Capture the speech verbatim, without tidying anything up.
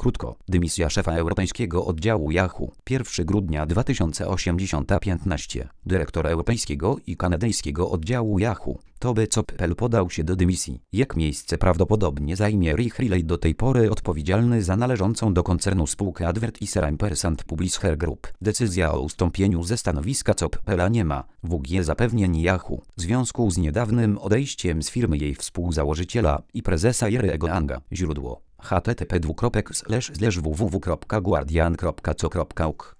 Krótko, dymisja szefa europejskiego oddziału Yahoo. pierwszego grudnia dwa tysiące osiemdziesiąt piętnaście. Dyrektor europejskiego i kanadyjskiego oddziału Yahoo, Toby Coppell podał się do dymisji. Jak miejsce prawdopodobnie zajmie Rick Riley, do tej pory odpowiedzialny za należącą do koncernu spółkę Advertiser and Publisher Group. Decyzja o ustąpieniu ze stanowiska Coppella nie ma W G zapewnień Yahoo w związku z niedawnym odejściem z firmy jej współzałożyciela i prezesa Jerry'ego Anga. Źródło: h t t p dwukropek slash slash w w w kropka guardian kropka co kropka u k